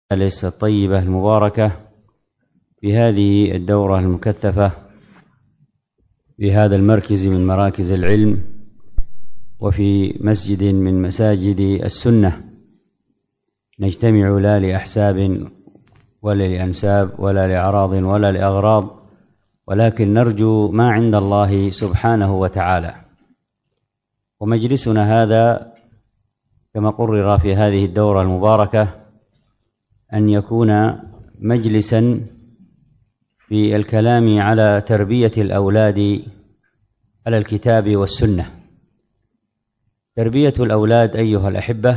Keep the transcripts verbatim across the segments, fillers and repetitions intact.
المجالس الطيبة المباركة في هذه الدورة المكثفة في هذا المركز من مراكز العلم وفي مسجد من مساجد السنة، نجتمع لا لأحساب ولا لأنساب ولا لأعراض ولا لأغراض، ولكن نرجو ما عند الله سبحانه وتعالى. ومجلسنا هذا كما قرر في هذه الدورة المباركة أن يكون مجلسا في الكلام على تربية الأولاد على الكتاب والسنة. تربية الأولاد أيها الأحبة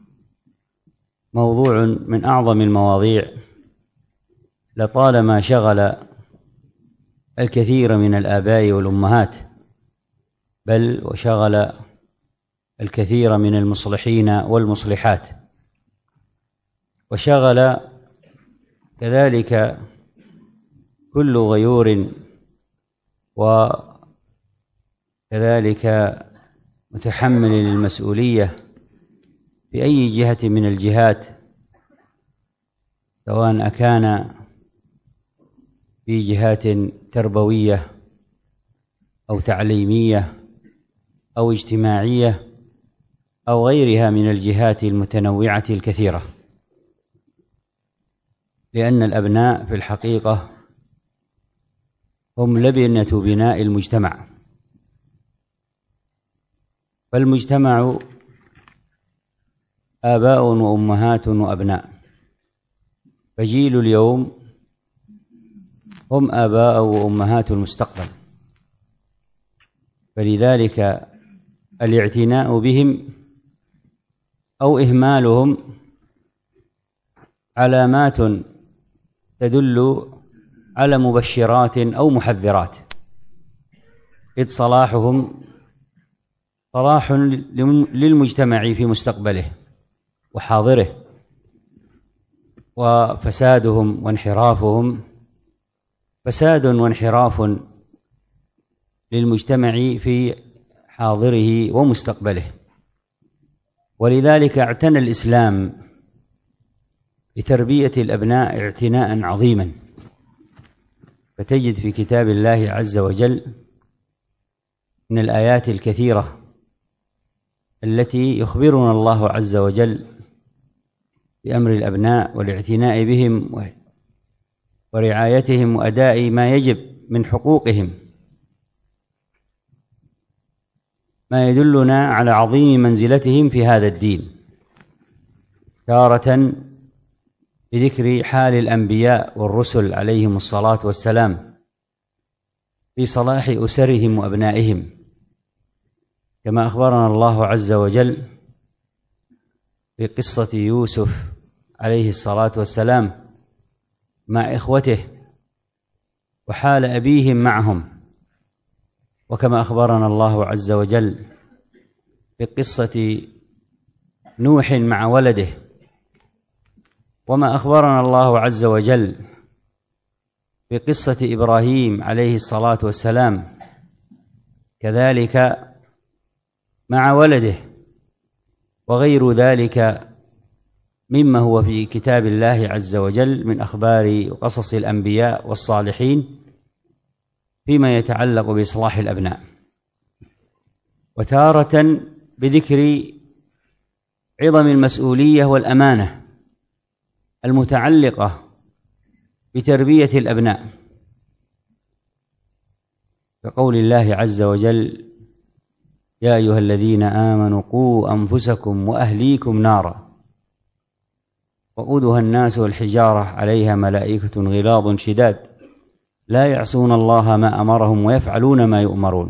موضوع من أعظم المواضيع، لطالما شغل الكثير من الآباء والأمهات، بل وشغل الكثير من المصلحين والمصلحات، وشغل كذلك كل غيور وكذلك متحمل للمسؤولية في أي جهة من الجهات، سواء أكان في جهات تربوية أو تعليمية أو اجتماعية أو غيرها من الجهات المتنوعة الكثيرة، لأن الأبناء في الحقيقة هم لبنة بناء المجتمع، فالمجتمع آباء وأمهات وأبناء، فجيل اليوم هم آباء وأمهات المستقبل، فلذلك الاعتناء بهم أو إهمالهم علامات تدل على مبشرات أو محذرات، إذ صلاحهم صلاح للمجتمع في مستقبله وحاضره، وفسادهم وانحرافهم فساد وانحراف للمجتمع في حاضره ومستقبله. ولذلك اعتنى الإسلام بتربية الأبناء اعتناء عظيما، فتجد في كتاب الله عز وجل من الآيات الكثيرة التي يخبرنا الله عز وجل بأمر الأبناء والاعتناء بهم ورعايتهم وأداء ما يجب من حقوقهم، ما يدلنا على عظيم منزلتهم في هذا الدين، تارة بذكر حال الأنبياء والرسل عليهم الصلاة والسلام في صلاح أسرهم وأبنائهم، كما أخبرنا الله عز وجل في قصة يوسف عليه الصلاة والسلام مع إخوته وحال أبيهم معهم، وكما أخبرنا الله عز وجل في قصة نوح مع ولده، وما أخبرنا الله عز وجل في قصة إبراهيم عليه الصلاة والسلام كذلك مع ولده، وغير ذلك مما هو في كتاب الله عز وجل من أخبار وقصص الأنبياء والصالحين فيما يتعلق بإصلاح الأبناء، وتارة بذكر عظم المسؤولية والأمانة المتعلقة بتربية الأبناء، كقول الله عز وجل: يا أيها الذين آمنوا قوا أنفسكم وأهليكم نارا وقودها الناس والحجارة عليها ملائكة غلاظ شداد لا يعصون الله ما أمرهم ويفعلون ما يؤمرون.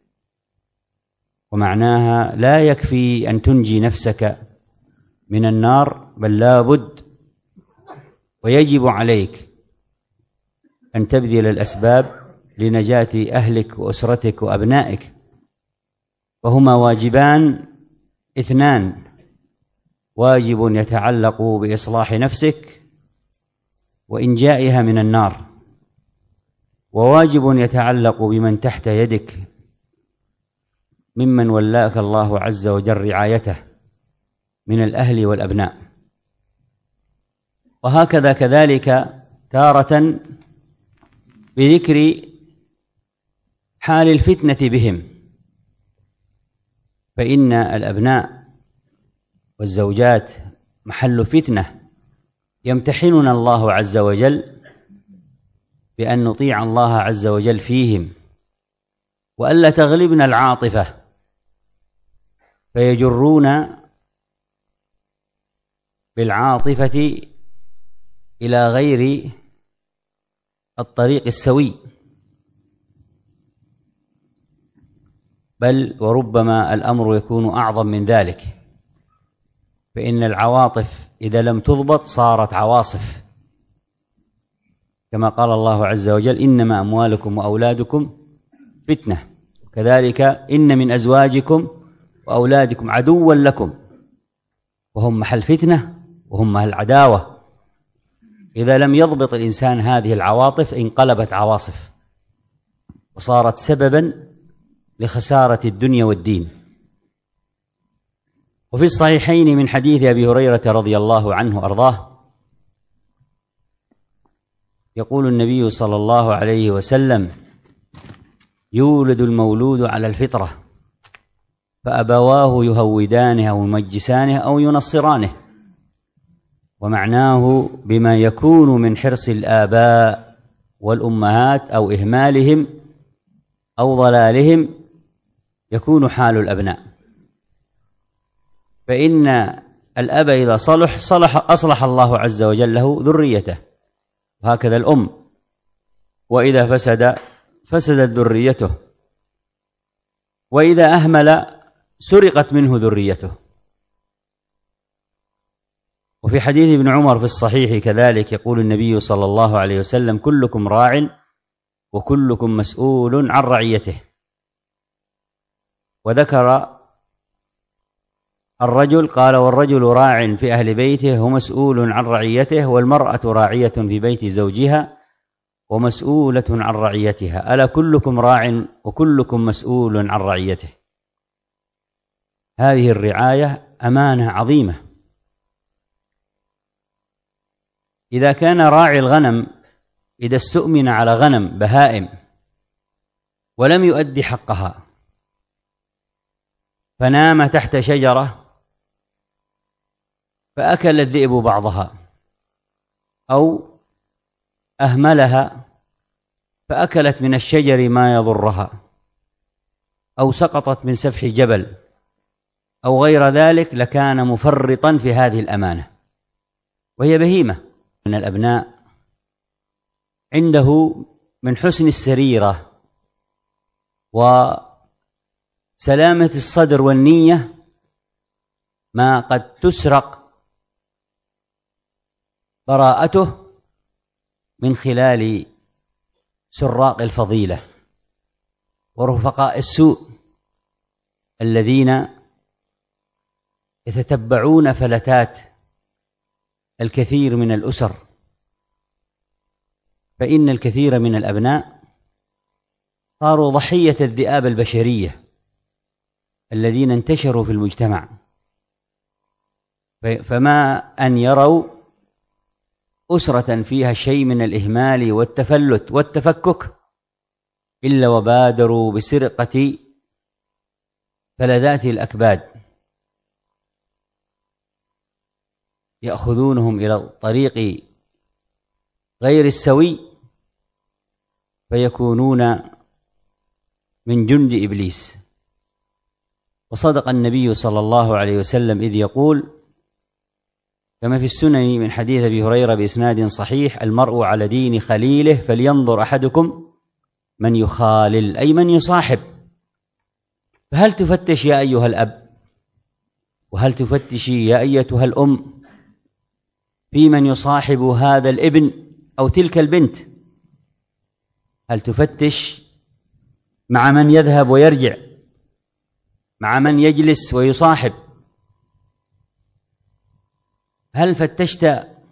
ومعناها لا يكفي أن تنجي نفسك من النار، بل لا بد ويجب عليك أن تبذل الأسباب لنجاة أهلك وأسرتك وأبنائك، وهما واجبان اثنان: واجب يتعلق بإصلاح نفسك وإنجائها من النار، وواجب يتعلق بمن تحت يدك ممن ولاك الله عز وجل رعايته من الأهل والأبناء. وهكذا كذلك تارة بذكر حال الفتنة بهم، فإن الأبناء والزوجات محل فتنة يمتحننا الله عز وجل بأن نطيع الله عز وجل فيهم، وألا تغلبنا العاطفة فيجرون بالعاطفة إلى غير الطريق السوي، بل وربما الأمر يكون أعظم من ذلك، فإن العواطف إذا لم تضبط صارت عواصف، كما قال الله عز وجل: إنما أموالكم وأولادكم فتنة، كذلك إن من أزواجكم وأولادكم عدوا لكم، وهم محل فتنة وهم محل عداوة. إذا لم يضبط الإنسان هذه العواطف انقلبت عواصف وصارت سببا لخسارة الدنيا والدين. وفي الصحيحين من حديث أبي هريرة رضي الله عنه أرضاه يقول النبي صلى الله عليه وسلم: يولد المولود على الفطرة فأبواه يهودانه أو يمجسانه أو ينصرانه. ومعناه بما يكون من حرص الآباء والأمهات أو إهمالهم أو ضلالهم يكون حال الأبناء، فإن الأب إذا صلح صلح أصلح الله عز وجل له ذريته، وهكذا الأم، وإذا فسد فسدت ذريته، وإذا أهمل سرقت منه ذريته. وفي حديث ابن عمر في الصحيح كذلك يقول النبي صلى الله عليه وسلم: كلكم راع وكلكم مسؤول عن رعيته. وذكر الرجل قال: والرجل راع في أهل بيته ومسؤول عن رعيته، والمرأة راعية في بيت زوجها ومسؤولة عن رعيتها، ألا كلكم راع وكلكم مسؤول عن رعيته. هذه الرعاية أمانة عظيمة. إذا كان راعي الغنم إذا استؤمن على غنم بهائم ولم يؤدي حقها فنام تحت شجرة فأكل الذئب بعضها، أو أهملها فأكلت من الشجر ما يضرها، أو سقطت من سفح جبل أو غير ذلك، لكان مفرطا في هذه الأمانة، وهي بهيمة. من الأبناء عنده من حسن السريرة وسلامة الصدر والنية ما قد تسرق براءته من خلال سراق الفضيلة ورفقاء السوء الذين يتتبعون فلتات الكثير من الأسر. فإن الكثير من الأبناء صاروا ضحية الذئاب البشرية الذين انتشروا في المجتمع، فما أن يروا أسرة فيها شيء من الإهمال والتفلت والتفكك إلا وبادروا بسرقة فلذات الأكباد، يأخذونهم إلى الطريق غير السوي فيكونون من جند إبليس. وصدق النبي صلى الله عليه وسلم إذ يقول كما في السنن من حديث أبي هريرة بإسناد صحيح: المرء على دين خليله فلينظر أحدكم من يخالل، أي من يصاحب. فهل تفتش يا أيها الأب، وهل تفتشي يا أيتها الأم في من يصاحب هذا الابن أو تلك البنت؟ هل تفتش مع من يذهب ويرجع، مع من يجلس ويصاحب؟ هل فتشت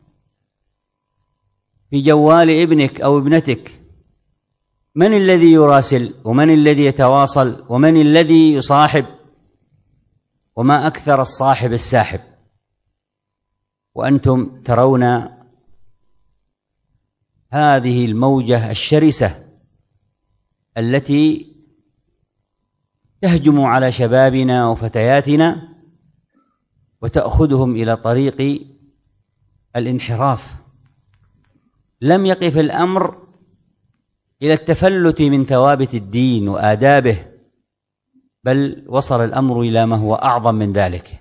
في جوال ابنك أو ابنتك من الذي يراسل ومن الذي يتواصل ومن الذي يصاحب؟ وما أكثر الصاحب الساحب، وأنتم ترون هذه الموجة الشرسة التي تهجم على شبابنا وفتياتنا وتأخذهم إلى طريق الانحراف. لم يقف الأمر إلى التفلت من ثوابت الدين وآدابه، بل وصل الأمر إلى ما هو أعظم من ذلك: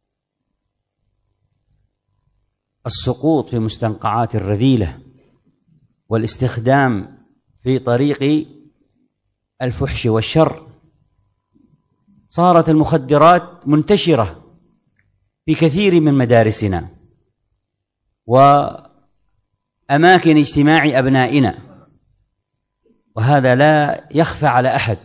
السقوط في مستنقعات الرذيلة والاستخدام في طريق الفحش والشر. صارت المخدرات منتشرة في كثير من مدارسنا وأماكن اجتماع أبنائنا، وهذا لا يخفى على أحد.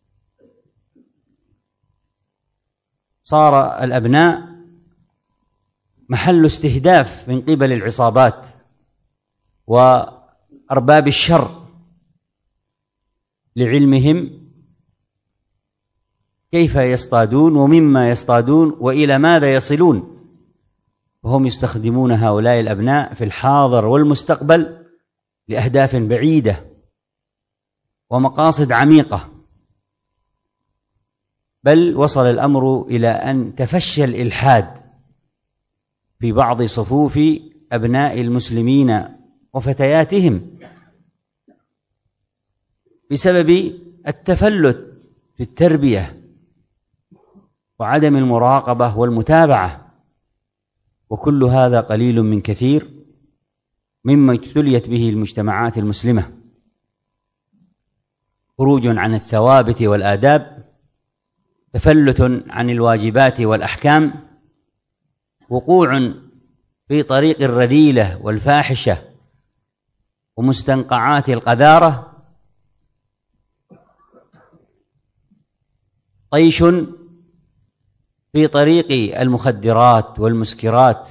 صار الأبناء محل استهداف من قبل العصابات وأرباب الشر لعلمهم كيف يصطادون ومما يصطادون وإلى ماذا يصلون، وهم يستخدمون هؤلاء الأبناء في الحاضر والمستقبل لأهداف بعيدة ومقاصد عميقة. بل وصل الأمر إلى أن تفشى الإلحاد في بعض صفوف أبناء المسلمين وفتياتهم بسبب التفلت في التربية وعدم المراقبة والمتابعة. وكل هذا قليل من كثير مما ابتليت به المجتمعات المسلمة: خروج عن الثوابت والآداب، تفلت عن الواجبات والأحكام، وقوع في طريق الرذيلة والفاحشة ومستنقعات القذارة، طيش في طريق المخدرات والمسكرات،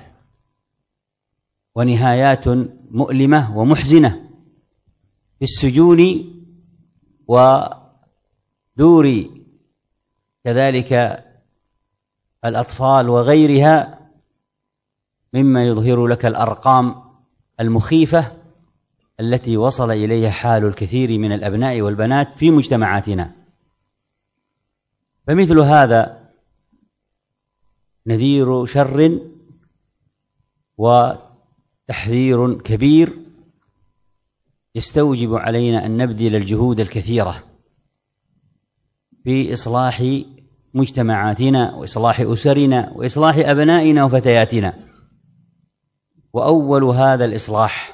ونهايات مؤلمة ومحزنة في السجون ودور كذلك الأطفال وغيرها، مما يظهر لك الأرقام المخيفة التي وصل إليها حال الكثير من الأبناء والبنات في مجتمعاتنا. فمثل هذا نذير شر وتحذير كبير يستوجب علينا أن نبذل الجهود الكثيرة في إصلاح مجتمعاتنا وإصلاح أسرنا وإصلاح أبنائنا وفتياتنا. وأول هذا الإصلاح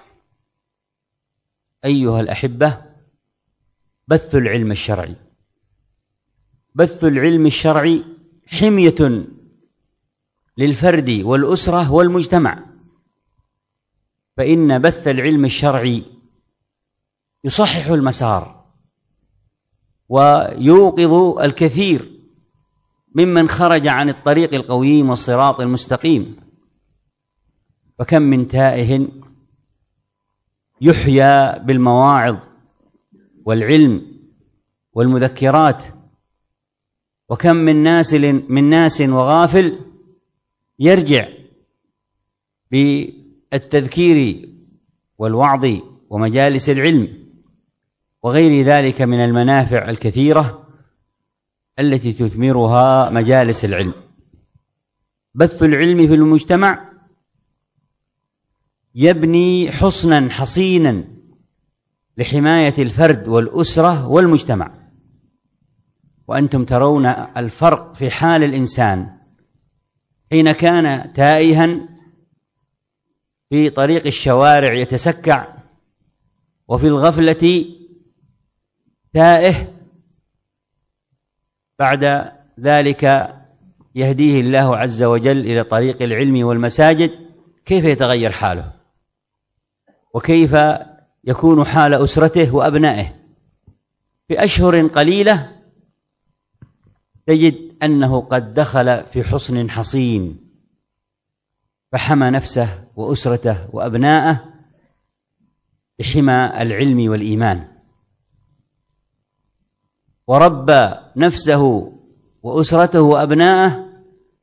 أيها الأحبة بث العلم الشرعي. بث العلم الشرعي حمية للفرد والأسرة والمجتمع، فإن بث العلم الشرعي يصحح المسار ويوقظ الكثير ممن خرج عن الطريق القويم والصراط المستقيم. فكم من تائه يحيى بالمواعظ والعلم والمذكرات، وكم من ناس من ناس وغافل يرجع بالتذكير والوعظ ومجالس العلم وغير ذلك من المنافع الكثيرة التي تثمرها مجالس العلم. بث العلم في المجتمع يبني حصنا حصينا لحماية الفرد والأسرة والمجتمع. وأنتم ترون الفرق في حال الإنسان حين كان تائها في طريق الشوارع يتسكع، وفي الغفلة تائه بعد ذلك يهديه الله عز وجل إلى طريق العلم والمساجد، كيف يتغير حاله وكيف يكون حال أسرته وأبنائه؟ في أشهر قليلة تجد أنه قد دخل في حصن حصين، فحمى نفسه وأسرته وأبنائه بحمى العلم والإيمان، وربى نفسه وأسرته وأبنائه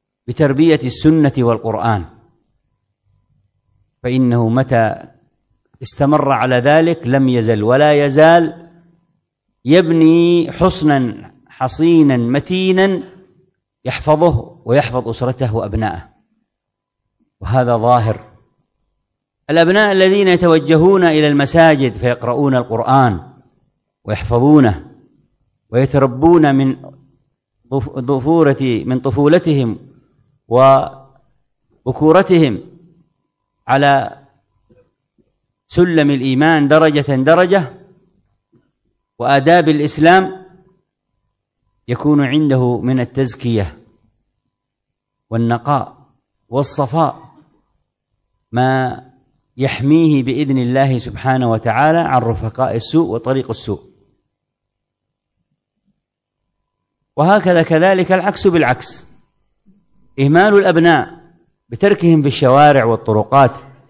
بتربية السنة والقرآن. فإنه متى استمر على ذلك لم يزل ولا يزال يبني حصنا حصينا متينا يحفظه ويحفظ أسرته وأبنائه. وهذا ظاهر. الأبناء الذين يتوجهون إلى المساجد فيقرؤون القرآن ويحفظونه ويتربون من ظفورة من طفولتهم وبكورتهم على سلم الإيمان درجة درجة وآداب الإسلام، يكون عنده من التزكية والنقاء والصفاء ما يحميه بإذن الله سبحانه وتعالى عن رفقاء السوء وطريق السوء. وهكذا كذلك العكس بالعكس، إهمال الأبناء بتركهم في الشوارع والطرقات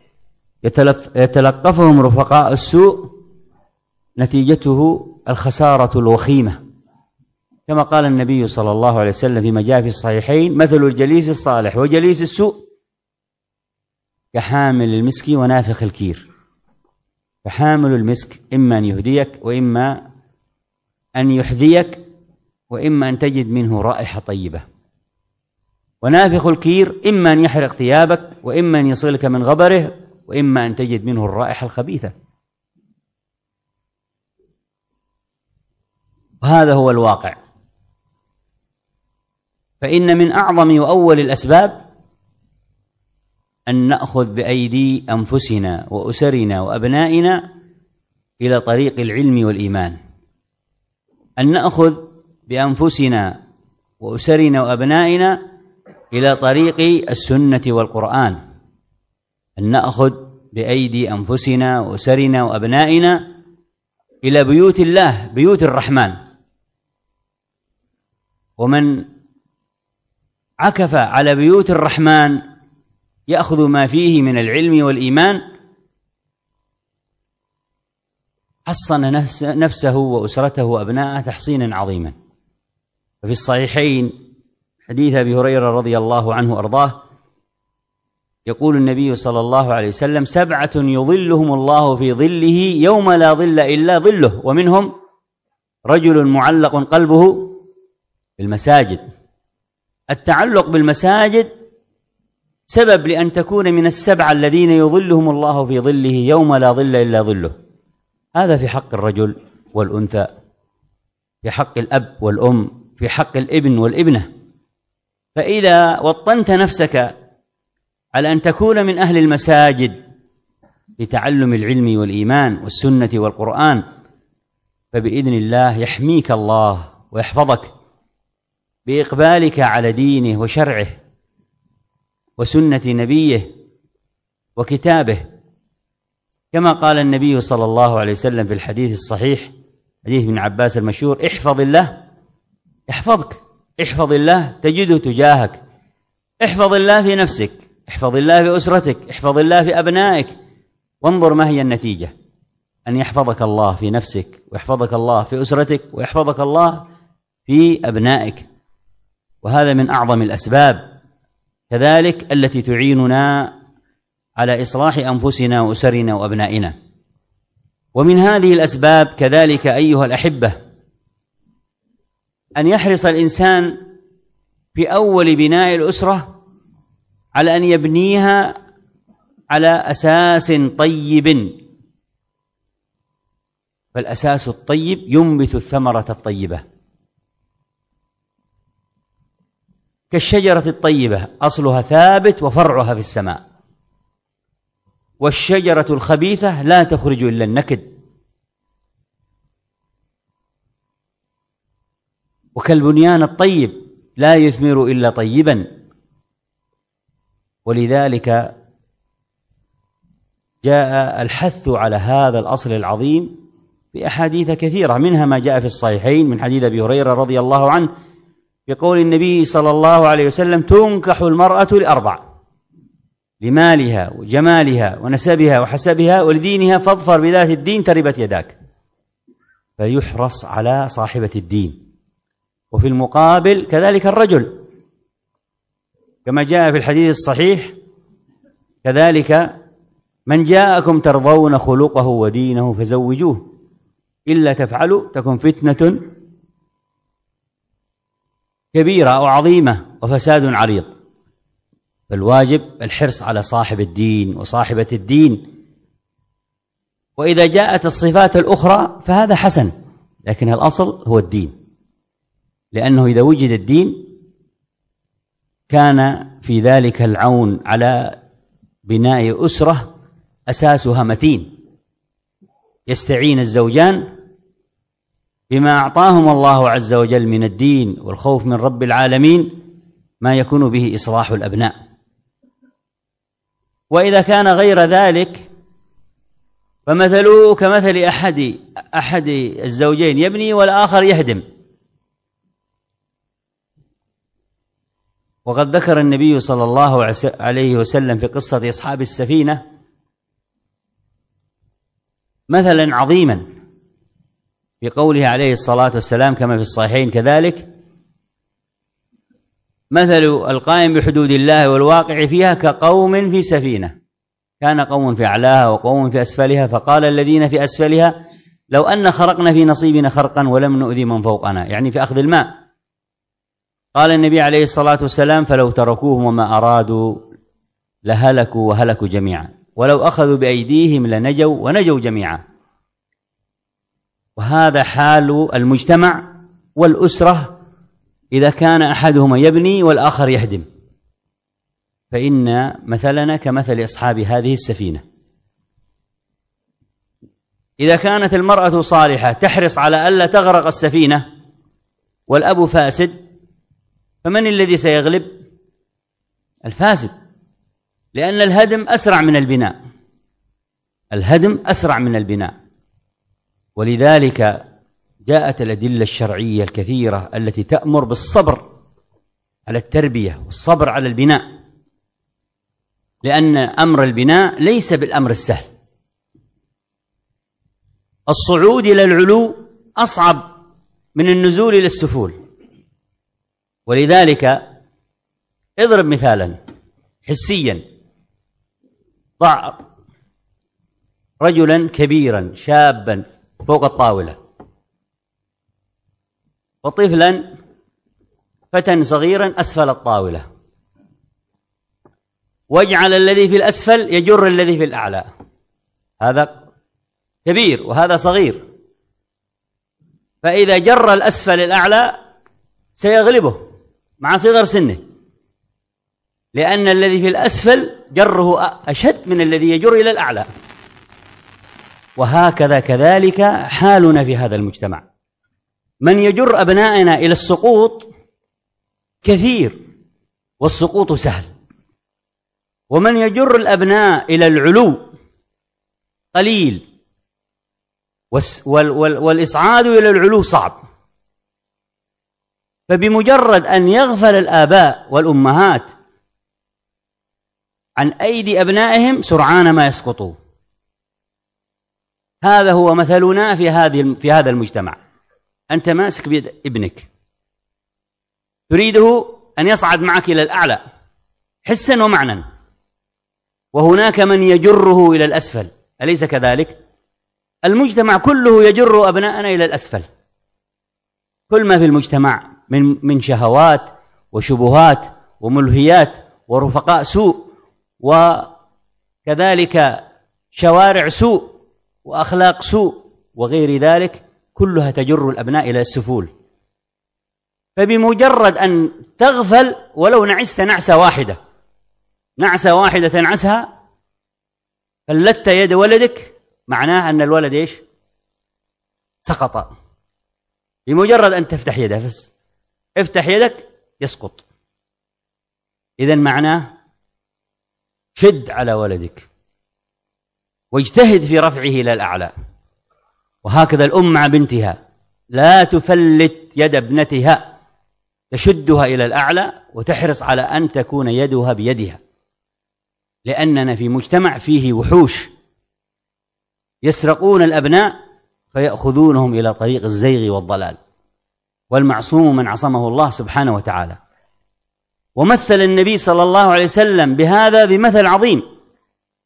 يتلقفهم رفقاء السوء نتيجته الخسارة الوخيمة، كما قال النبي صلى الله عليه وسلم فيما جاء في الصحيحين: مثل الجليس الصالح وجليس السوء كحامل المسك ونافخ الكير. فحامل المسك إما أن يهديك وإما أن يحذيك وإما أن تجد منه رائحة طيبة، ونافخ الكير إما أن يحرق ثيابك وإما أن يصلك من غبره وإما أن تجد منه الرائحة الخبيثة. وهذا هو الواقع. فإن من أعظم وأول الأسباب أن نأخذ بأيدي أنفسنا وأسرنا وأبنائنا إلى طريق العلم والإيمان، أن نأخذ بأنفسنا وأسرنا وأبنائنا إلى طريق السنة والقرآن، أن نأخذ بأيدي أنفسنا وأسرنا وأبنائنا إلى بيوت الله، بيوت الرحمن. ومن عكف على بيوت الرحمن يأخذ ما فيه من العلم والإيمان حصن نفسه وأسرته وأبناءه تحصينا عظيما. ففي الصحيحين حديث أبي هريرة رضي الله عنه أرضاه يقول النبي صلى الله عليه وسلم: سبعة يظلهم الله في ظله يوم لا ظل إلا ظله، ومنهم رجل معلق قلبه بالمساجد. التعلق بالمساجد سبب لأن تكون من السبعة الذين يظلهم الله في ظله يوم لا ظل إلا ظله. هذا في حق الرجل والأنثى، في حق الأب والأم، في حق الابن والابنة. فإذا وطنت نفسك على أن تكون من أهل المساجد بتعلم العلم والإيمان والسنة والقرآن، فبإذن الله يحميك الله ويحفظك بإقبالك على دينه وشرعه وسنة نبيه وكتابه، كما قال النبي صلى الله عليه وسلم في الحديث الصحيح حديث ابن عباس المشهور: احفظ الله يحفظك، احفظ الله تجده تجاهك، احفظ الله في نفسك، احفظ الله في أسرتك، احفظ الله في أبنائك. وانظر ما هي النتيجة: أن يحفظك الله في نفسك ويحفظك الله في أسرتك ويحفظك الله في أبنائك. وهذا من أعظم الأسباب كذلك التي تعيننا على إصلاح أنفسنا وأسرنا وأبنائنا. ومن هذه الأسباب كذلك أيها الأحبة أن يحرص الإنسان في أول بناء الأسرة على أن يبنيها على أساس طيب، فالأساس الطيب ينبت الثمرة الطيبة، كالشجرة الطيبة أصلها ثابت وفرعها في السماء، والشجرة الخبيثة لا تخرج إلا النكد. وكالبنيان الطيب لا يثمر إلا طيبا. ولذلك جاء الحث على هذا الأصل العظيم بأحاديث كثيرة، منها ما جاء في الصحيحين من حديث أبي هريرة رضي الله عنه بقول النبي صلى الله عليه وسلم: تنكح المرأة لأربع: لمالها وجمالها ونسبها وحسبها ولدينها فاظفر بذات الدين تربت يداك. فيحرص على صاحبة الدين. وفي المقابل كذلك الرجل كما جاء في الحديث الصحيح كذلك من جاءكم ترضون خلقه ودينه فزوجوه إلا تفعلوا تكن فتنة كبيرة أو عظيمة وفساد عريض. فالواجب الحرص على صاحب الدين وصاحبة الدين، وإذا جاءت الصفات الأخرى فهذا حسن، لكن الأصل هو الدين، لأنه إذا وجد الدين كان في ذلك العون على بناء أسرة أساسها متين، يستعين الزوجان بما أعطاهم الله عز وجل من الدين والخوف من رب العالمين ما يكون به إصلاح الأبناء. وإذا كان غير ذلك فمثله كمثل أحد أحد الزوجين يبني والآخر يهدم. وقد ذكر النبي صلى الله عليه وسلم في قصة أصحاب السفينة مثلا عظيما في قوله عليه الصلاة والسلام كما في الصحيحين كذلك: مثل القائم بحدود الله والواقع فيها كقوم في سفينة كان قوم في أعلاها وقوم في أسفلها، فقال الذين في أسفلها لو أن خرقنا في نصيبنا خرقا ولم نؤذي من فوقنا، يعني في أخذ الماء. قال النبي عليه الصلاة والسلام: فلو تركوهم وما أرادوا لهلكوا وهلكوا جميعا، ولو أخذوا بأيديهم لنجوا ونجوا جميعا. وهذا حال المجتمع والأسرة إذا كان أحدهما يبني والآخر يهدم، فإن مثلنا كمثل أصحاب هذه السفينة. إذا كانت المرأة صالحة تحرص على ألا تغرق السفينة والأب فاسد، فمن الذي سيغلب؟ الفاسد، لأن الهدم أسرع من البناء، الهدم أسرع من البناء. ولذلك جاءت الأدلة الشرعية الكثيرة التي تأمر بالصبر على التربية والصبر على البناء، لأن أمر البناء ليس بالأمر السهل. الصعود إلى العلو أصعب من النزول إلى السفول. ولذلك اضرب مثالا حسيا: ضع رجلا كبيرا شابا فوق الطاولة، وطفلا فتى صغيرا أسفل الطاولة، واجعل الذي في الأسفل يجر الذي في الأعلى، هذا كبير وهذا صغير، فإذا جر الأسفل الأعلى سيغلبه مع صغر سنه، لأن الذي في الأسفل جره أشد من الذي يجر إلى الأعلى. وهكذا كذلك حالنا في هذا المجتمع، من يجر أبنائنا إلى السقوط كثير والسقوط سهل، ومن يجر الأبناء إلى العلو قليل والإصعاد إلى العلو صعب. فبمجرد أن يغفل الآباء والأمهات عن أيدي أبنائهم سرعان ما يسقطوا. هذا هو مثلنا في هذه في هذا المجتمع. أنت ماسك بيد ابنك تريده أن يصعد معك إلى الأعلى حسا ومعنى، وهناك من يجره إلى الأسفل، أليس كذلك؟ المجتمع كله يجر أبناءنا إلى الأسفل. كل ما في المجتمع من من شهوات وشبهات وملهيات ورفقاء سوء، وكذلك شوارع سوء وأخلاق سوء وغير ذلك، كلها تجر الأبناء إلى السفول. فبمجرد أن تغفل ولو نعست نعسة واحدة نعسة واحدة تنعسها فلت يد ولدك، معناه أن الولد إيش؟ سقط. بمجرد أن تفتح يده، بس افتح يدك يسقط. إذن معناه شد على ولدك واجتهد في رفعه إلى الأعلى. وهكذا الأم مع بنتها لا تفلت يد ابنتها، تشدها إلى الأعلى وتحرص على أن تكون يدها بيدها، لأننا في مجتمع فيه وحوش يسرقون الأبناء فيأخذونهم إلى طريق الزيغ والضلال، والمعصوم من عصمه الله سبحانه وتعالى. ومثل النبي صلى الله عليه وسلم بهذا بمثل عظيم،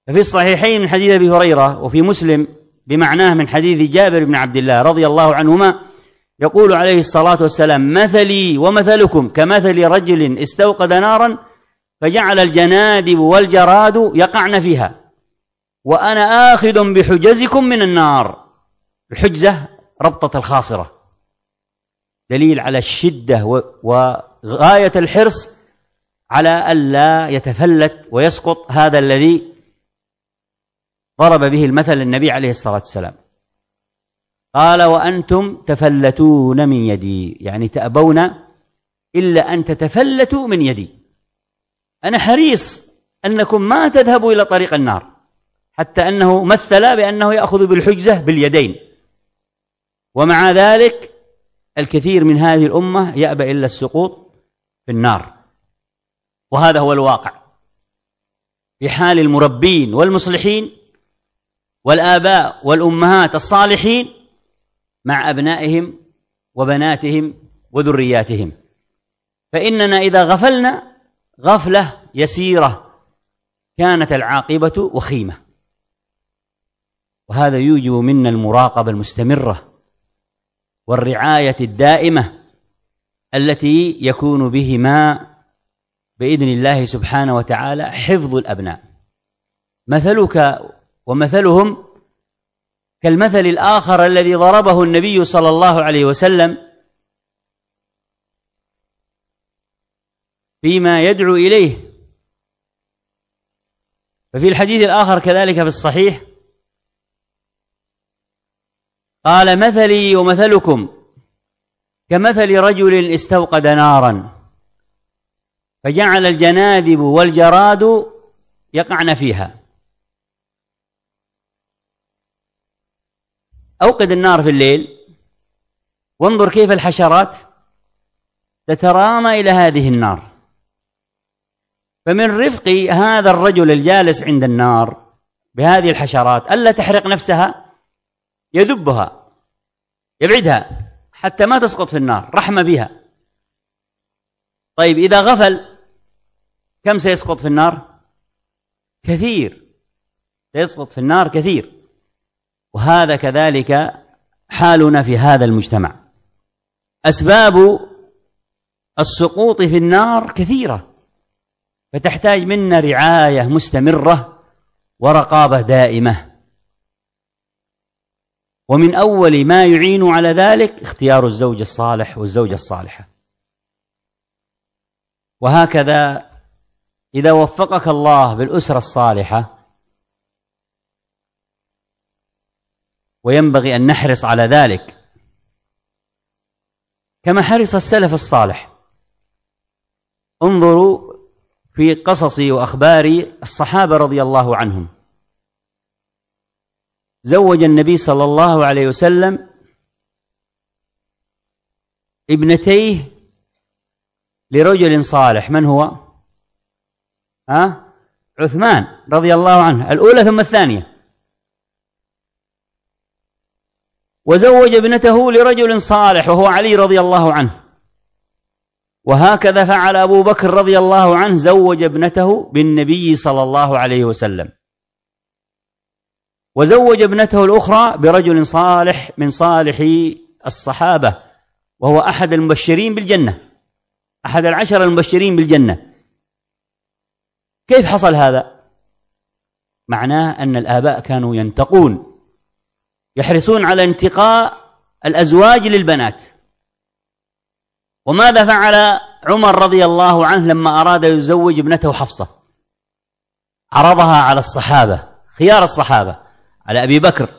ففي الصحيحين من حديث أبي هريرة وفي مسلم بمعناه من حديث جابر بن عبد الله رضي الله عنهما يقول عليه الصلاة والسلام: مثلي ومثلكم كمثل رجل استوقد نارا فجعل الجنادب والجراد يقعن فيها وأنا آخذ بحجزكم من النار. الحجزة ربطة الخاصرة، دليل على الشدة وغاية الحرص على ألا يتفلت ويسقط هذا الذي ضرب به المثل النبي عليه الصلاة والسلام. قال: وأنتم تفلتون من يدي، يعني تأبون إلا أن تتفلتوا من يدي. أنا حريص أنكم ما تذهبوا إلى طريق النار، حتى أنه مثل بأنه يأخذ بالحجزة باليدين، ومع ذلك الكثير من هذه الأمة يأبى إلا السقوط في النار. وهذا هو الواقع في حال المربين والمصلحين والآباء والأمهات الصالحين مع أبنائهم وبناتهم وذرياتهم. فإننا إذا غفلنا غفلة يسيرة كانت العاقبة وخيمة، وهذا يوجب منا المراقبة المستمرة والرعاية الدائمة التي يكون بهما بإذن الله سبحانه وتعالى حفظ الأبناء. مثلك ومثلهم كالمثل الآخر الذي ضربه النبي صلى الله عليه وسلم فيما يدعو إليه. ففي الحديث الآخر كذلك في الصحيح قال: مثلي ومثلكم كمثل رجل استوقد نارا فجعل الجنادب والجراد يقعن فيها. أوقد النار في الليل وانظر كيف الحشرات تترامى إلى هذه النار. فمن رفق هذا الرجل الجالس عند النار بهذه الحشرات ألا تحرق نفسها يذبها يبعدها حتى ما تسقط في النار، رحمة بها. طيب إذا غفل كم سيسقط في النار؟ كثير، سيسقط في النار كثير. وهذا كذلك حالنا في هذا المجتمع. أسباب السقوط في النار كثيرة، فتحتاج منا رعاية مستمرة ورقابة دائمة. ومن أول ما يعين على ذلك اختيار الزوج الصالح والزوجة الصالحة. وهكذا إذا وفقك الله بالأسرة الصالحة، وينبغي أن نحرص على ذلك كما حرص السلف الصالح. انظروا في قصص وأخبار الصحابة رضي الله عنهم. زوج النبي صلى الله عليه وسلم ابنتيه لرجل صالح. من هو؟ ها؟ عثمان رضي الله عنه، الأولى ثم الثانية. وزوج ابنته لرجل صالح وهو علي رضي الله عنه. وهكذا فعل أبو بكر رضي الله عنه، زوج ابنته بالنبي صلى الله عليه وسلم. وزوج ابنته الأخرى برجل صالح من صالح الصحابة، وهو أحد المبشرين بالجنة، أحد العشر المبشرين بالجنة. كيف حصل هذا؟ معناه أن الآباء كانوا ينتقون، يحرصون على انتقاء الأزواج للبنات. وماذا فعل عمر رضي الله عنه لما أراد يزوج ابنته حفصة؟ عرضها على الصحابة، خيار الصحابة، على أبي بكر،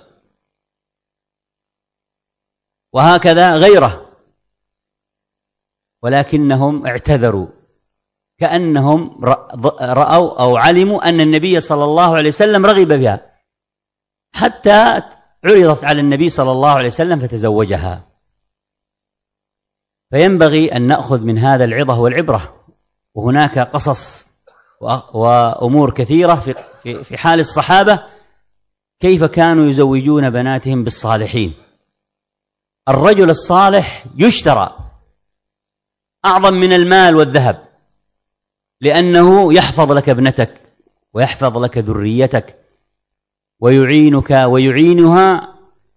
وهكذا غيره، ولكنهم اعتذروا كأنهم رأوا أو علموا أن النبي صلى الله عليه وسلم رغب بها، حتى عرضت على النبي صلى الله عليه وسلم فتزوجها. فينبغي أن نأخذ من هذا العظة والعبرة. وهناك قصص وأمور كثيرة في حال الصحابة كيف كانوا يزوجون بناتهم بالصالحين. الرجل الصالح يشترى أعظم من المال والذهب، لأنه يحفظ لك ابنتك ويحفظ لك ذريتك ويعينك ويعينها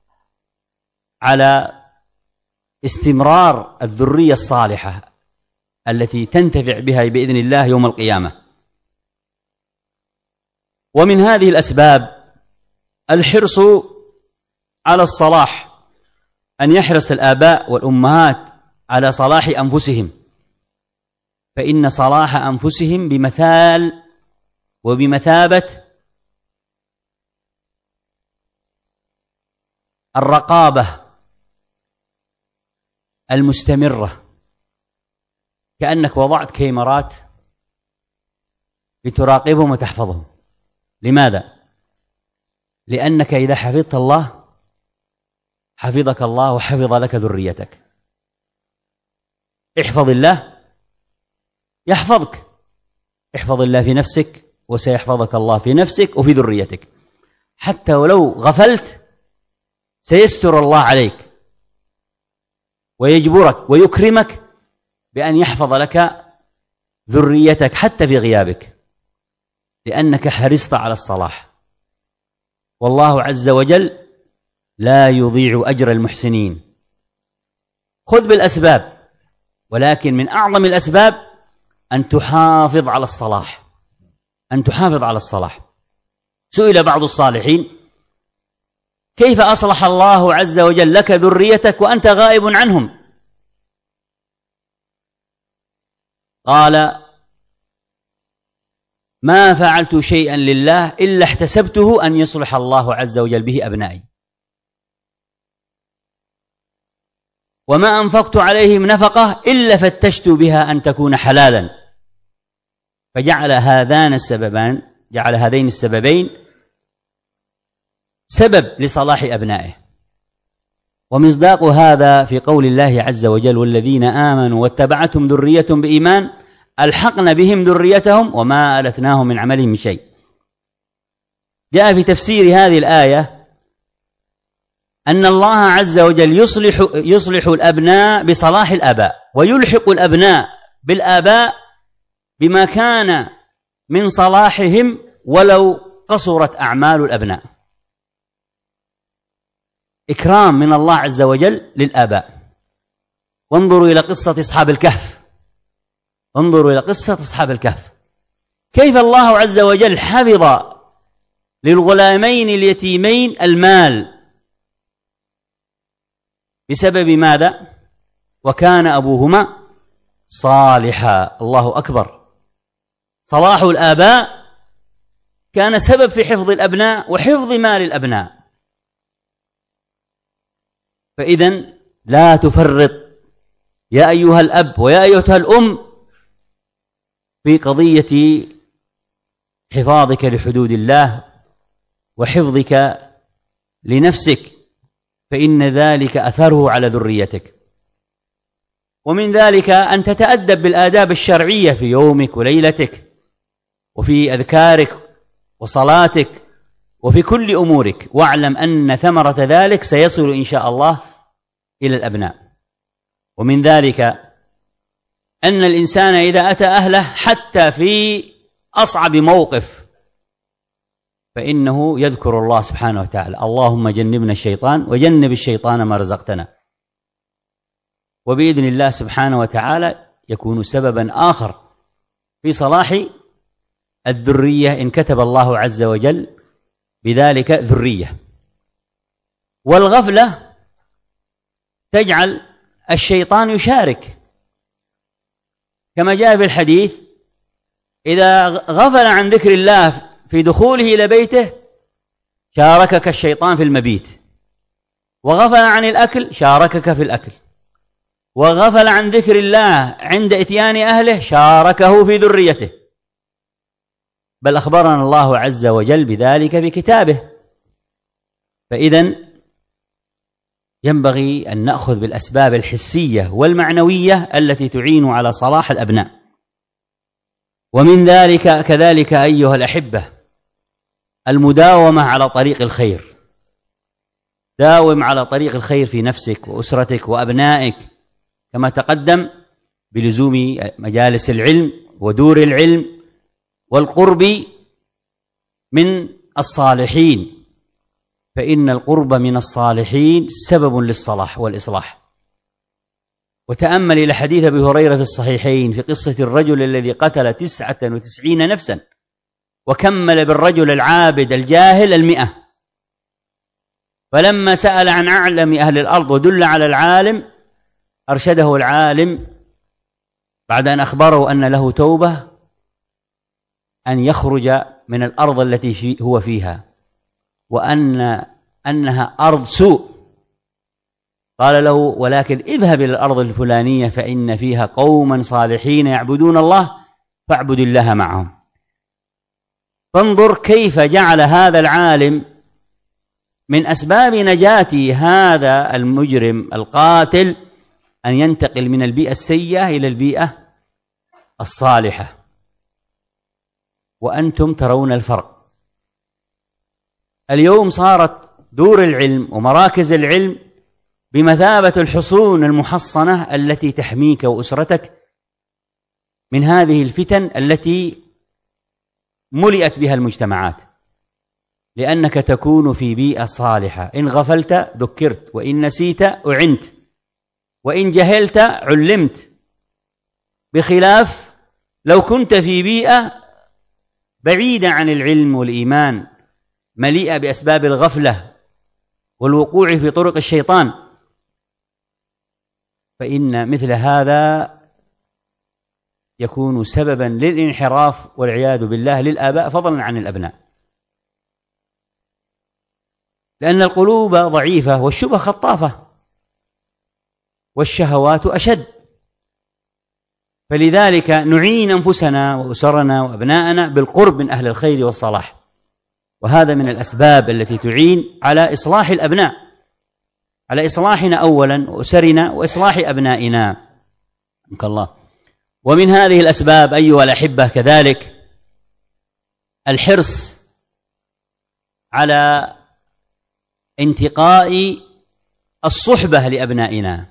على استمرار الذرية الصالحة التي تنتفع بها بإذن الله يوم القيامة. ومن هذه الأسباب الحرص على الصلاح، أن يحرص الآباء والأمهات على صلاح أنفسهم، فإن صلاح أنفسهم بمثال وبمثابة الرقابة المستمرة، كأنك وضعت كاميرات لتراقبهم وتحفظهم. لماذا؟ لأنك إذا حفظت الله حفظك الله وحفظ لك ذريتك. احفظ الله يحفظك، احفظ الله في نفسك وسيحفظك الله في نفسك وفي ذريتك. حتى ولو غفلت سيستر الله عليك ويجبرك ويكرمك بأن يحفظ لك ذريتك حتى في غيابك، لأنك حرصت على الصلاح. والله عز وجل لا يضيع أجر المحسنين. خذ بالأسباب، ولكن من أعظم الأسباب أن تحافظ على الصلاح، أن تحافظ على الصلاح. سئل بعض الصالحين: كيف أصلح الله عز وجل لك ذريتك وأنت غائب عنهم؟ قال: ما فعلت شيئا لله إلا احتسبته أن يصلح الله عز وجل به أبنائي، وما أنفقت عليهم نفقة إلا فتشت بها أن تكون حلالا. فجعل هذان السببان جعل هذين السببين سبب لصلاح أبنائه. ومصداق هذا في قول الله عز وجل: والذين آمنوا واتبعتهم ذريتهم بإيمان ألحقنا بهم ذريتهم وما ألتناهم من عملهم من شيء. جاء في تفسير هذه الآية أن الله عز وجل يصلح, يصلح الأبناء بصلاح الآباء، ويلحق الأبناء بالآباء بما كان من صلاحهم ولو قصرت أعمال الأبناء. إكرام من الله عز وجل للآباء. وانظروا إلى قصة أصحاب الكهف، انظروا إلى قصة أصحاب الكهف، كيف الله عز وجل حفظ للغلامين اليتيمين المال بسبب ماذا؟ وكان أبوهما صالحا. الله أكبر. صلاح الآباء كان سبب في حفظ الأبناء وحفظ مال الأبناء. فإذن لا تفرط يا أيها الأب ويا أيتها الأم في قضية حفاظك لحدود الله وحفظك لنفسك، فإن ذلك أثره على ذريتك. ومن ذلك أن تتأدب بالآداب الشرعية في يومك وليلتك وفي أذكارك وصلاتك وفي كل أمورك، واعلم أن ثمرة ذلك سيصل إن شاء الله إلى الأبناء. ومن ذلك أن الإنسان إذا أتى أهله حتى في أصعب موقف فإنه يذكر الله سبحانه وتعالى: اللهم جنبنا الشيطان وجنب الشيطان ما رزقتنا. وبإذن الله سبحانه وتعالى يكون سببا آخر في صلاح الذرية إن كتب الله عز وجل بذلك ذرية. والغفلة تجعل الشيطان يشارك، كما جاء في الحديث: إذا غفل عن ذكر الله في دخوله إلى بيته شاركك الشيطان في المبيت، وغفل عن الأكل شاركك في الأكل، وغفل عن ذكر الله عند إتيان أهله شاركه في ذريته. بل أخبرنا الله عز وجل بذلك في كتابه. فإذن ينبغي أن نأخذ بالأسباب الحسية والمعنوية التي تعين على صلاح الأبناء. ومن ذلك كذلك أيها الأحبة المداومة على طريق الخير. داوم على طريق الخير في نفسك وأسرتك وأبنائك، كما تقدم بلزوم مجالس العلم ودور العلم والقرب من الصالحين، فإن القرب من الصالحين سبب للصلاح والإصلاح. وتأمل إلى حديث أبي هريرة في الصحيحين في قصة الرجل الذي قتل تسعة وتسعين نفسا وكمل بالرجل العابد الجاهل المئة، فلما سأل عن أعلم أهل الأرض ودل على العالم أرشده العالم بعد أن أخبره أن له توبة أن يخرج من الأرض التي هو فيها، وأن أنها أرض سوء. قال له: ولكن اذهب إلى الأرض الفلانية فإن فيها قوما صالحين يعبدون الله فاعبد الله معهم. فانظر كيف جعل هذا العالم من أسباب نجاة هذا المجرم القاتل أن ينتقل من البيئة السيئة إلى البيئة الصالحة. وأنتم ترون الفرق. اليوم صارت دور العلم ومراكز العلم بمثابة الحصون المحصنة التي تحميك وأسرتك من هذه الفتن التي ملئت بها المجتمعات، لأنك تكون في بيئة صالحة. إن غفلت ذكرت، وإن نسيت أعنت، وإن جهلت علمت، بخلاف لو كنت في بيئة بعيدة عن العلم والإيمان مليئة بأسباب الغفلة والوقوع في طرق الشيطان، فإن مثل هذا يكون سببا للانحراف والعياذ بالله للآباء فضلا عن الأبناء، لأن القلوب ضعيفة والشبه خطافة والشهوات أشد. فلذلك نعين أنفسنا وأسرنا وأبناءنا بالقرب من أهل الخير والصلاح، وهذا من الأسباب التي تعين على إصلاح الأبناء، على إصلاحنا أولا وأسرنا وإصلاح أبنائنا. رحمك الله. ومن هذه الأسباب أيها الأحبة كذلك الحرص على انتقاء الصحبة لأبنائنا.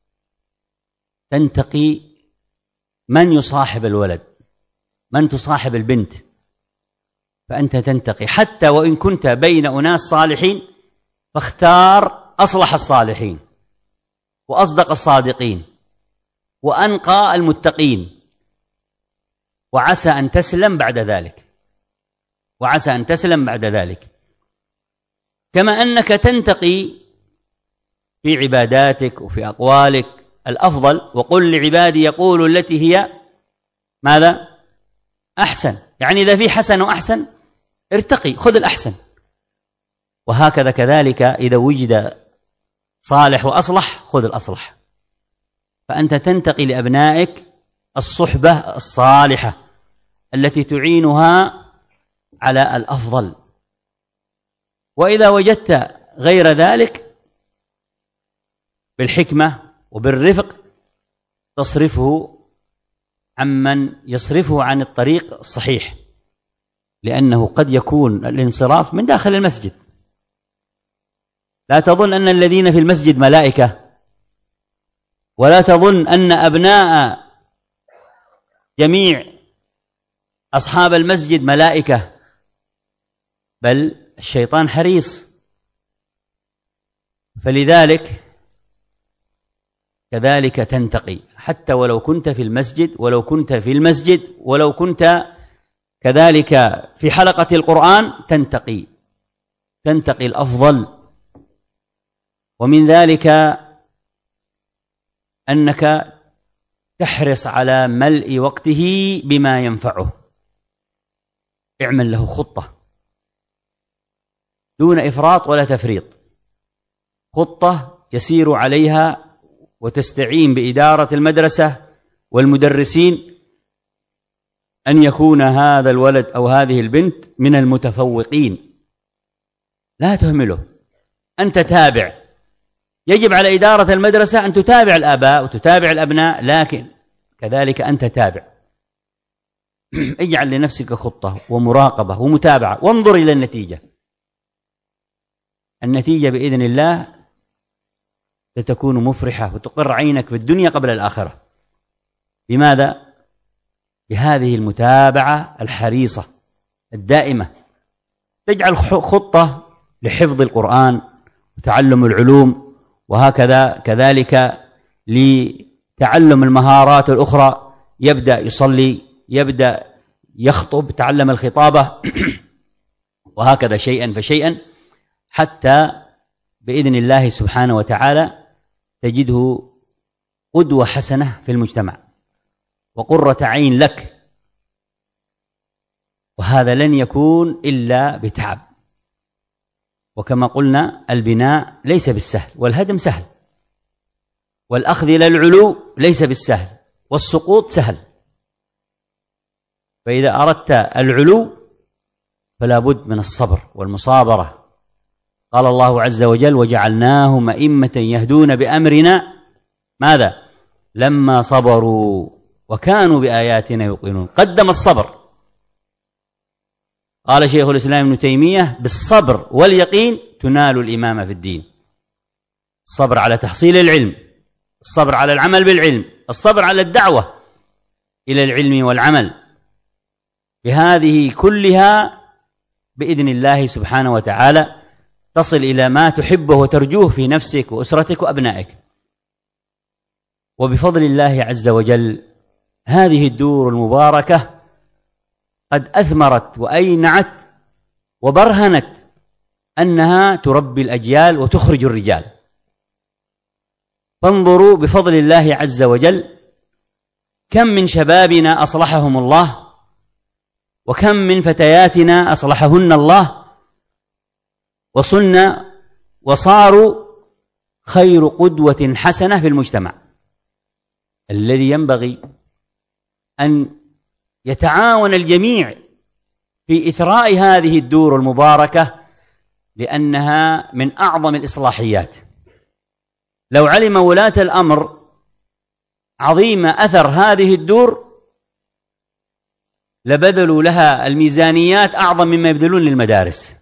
تنتقي من يصاحب الولد، من تصاحب البنت، فأنت تنتقي حتى وإن كنت بين أناس صالحين فاختار أصلح الصالحين وأصدق الصادقين وأنقى المتقين، وعسى أن تسلم بعد ذلك، وعسى أن تسلم بعد ذلك. كما أنك تنتقي في عباداتك وفي أقوالك الأفضل، وقل لعبادي يقولوا التي هي ماذا؟ أحسن. يعني إذا في حسن وأحسن ارتقي، خذ الأحسن. وهكذا كذلك إذا وجد صالح وأصلح خذ الأصلح. فأنت تنتقي لأبنائك الصحبة الصالحة التي تعينها على الأفضل. وإذا وجدت غير ذلك بالحكمة وبالرفق تصرفه عمن يصرفه عن الطريق الصحيح، لأنه قد يكون الانصراف من داخل المسجد. لا تظن أن الذين في المسجد ملائكة، ولا تظن أن أبناء جميع أصحاب المسجد ملائكة، بل الشيطان حريص. فلذلك كذلك تنتقي حتى ولو كنت في المسجد، ولو كنت في المسجد ولو كنت كذلك في حلقة القرآن تنتقي تنتقي الأفضل. ومن ذلك أنك تحرص على ملء وقته بما ينفعه. اعمل له خطة دون إفراط ولا تفريط، خطة يسير عليها وتستعين بإدارة المدرسة والمدرسين أن يكون هذا الولد أو هذه البنت من المتفوقين. لا تهمله، أنت تابع. يجب على إدارة المدرسة أن تتابع الآباء وتتابع الأبناء، لكن كذلك أنت تابع. اجعل لنفسك خطة ومراقبة ومتابعة، وانظر إلى النتيجة. النتيجة بإذن الله ستكون مفرحة وتقر عينك في الدنيا قبل الآخرة. بماذا؟ بهذه المتابعة الحريصة الدائمة تجعل خطة لحفظ القرآن وتعلم العلوم، وهكذا كذلك لتعلم المهارات الأخرى، يبدأ يصلي، يبدأ يخطب، تعلم الخطابة وهكذا شيئا فشيئا، حتى بإذن الله سبحانه وتعالى تجده قدوة حسنة في المجتمع وقرة عين لك. وهذا لن يكون إلا بتعب، وكما قلنا البناء ليس بالسهل، والهدم سهل، والأخذ إلى العلو ليس بالسهل، والسقوط سهل. فإذا أردت العلو فلا بد من الصبر والمصابرة. قال الله عز وجل: وجعلناهم أئمة يهدون بأمرنا ماذا؟ لما صبروا وكانوا بآياتنا يوقنون. قدم الصبر. قال شيخ الإسلام ابن تيمية: بالصبر واليقين تنال الإمامة في الدين. الصبر على تحصيل العلم، الصبر على العمل بالعلم، الصبر على الدعوة إلى العلم والعمل، بهذه كلها بإذن الله سبحانه وتعالى تصل إلى ما تحبه وترجوه في نفسك وأسرتك وأبنائك. وبفضل الله عز وجل هذه الدور المباركة قد أثمرت وأينعت وبرهنت أنها تربي الأجيال وتخرج الرجال. فانظروا بفضل الله عز وجل كم من شبابنا أصلحهم الله، وكم من فتياتنا أصلحهن الله، وصلنا وصاروا خير قدوة حسنة في المجتمع. الذي ينبغي أن يتعاون الجميع في إثراء هذه الدور المباركة، لأنها من أعظم الإصلاحيات. لو علم ولاة الأمر عظيم أثر هذه الدور لبذلوا لها الميزانيات أعظم مما يبذلون للمدارس،